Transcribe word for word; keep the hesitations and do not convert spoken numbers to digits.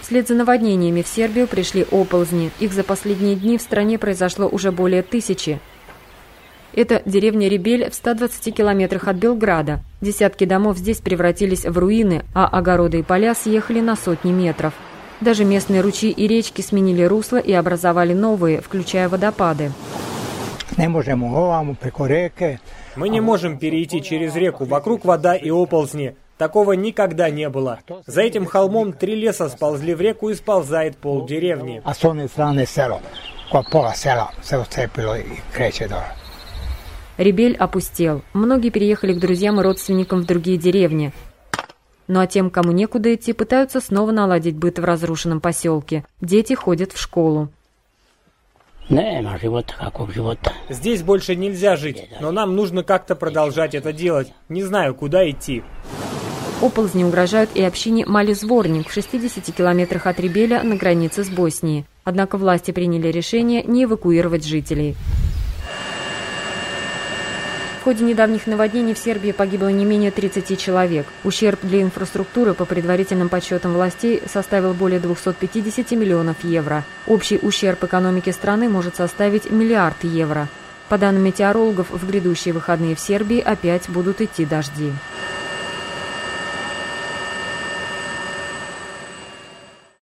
Вслед за наводнениями в Сербию пришли оползни. Их за последние дни в стране произошло уже более тысячи. Это деревня Рибель в ста двадцати километрах от Белграда. Десятки домов здесь превратились в руины, а огороды и поля съехали на сотни метров. Даже местные ручьи и речки сменили русло и образовали новые, включая водопады. Мы не можем перейти через реку, вокруг вода и оползни. Такого никогда не было. За этим холмом три леса сползли в реку и сползает пол деревни. А с той стороны село, пола села се уцепило и крече долу. Рибель опустел. Многие переехали к друзьям и родственникам в другие деревни. Ну а тем, кому некуда идти, пытаются снова наладить быт в разрушенном поселке. Дети ходят в школу. Здесь больше нельзя жить, но нам нужно как-то продолжать это делать. Не знаю, куда идти. Оползни угрожают и общине Мали-Зворник в шестидесяти километрах от Рибеля на границе с Боснией. Однако власти приняли решение не эвакуировать жителей. В ходе недавних наводнений в Сербии погибло не менее тридцати человек. Ущерб для инфраструктуры, по предварительным подсчетам властей, составил более двухсот пятидесяти миллионов евро. Общий ущерб экономике страны может составить миллиард евро. По данным метеорологов, в грядущие выходные в Сербии опять будут идти дожди.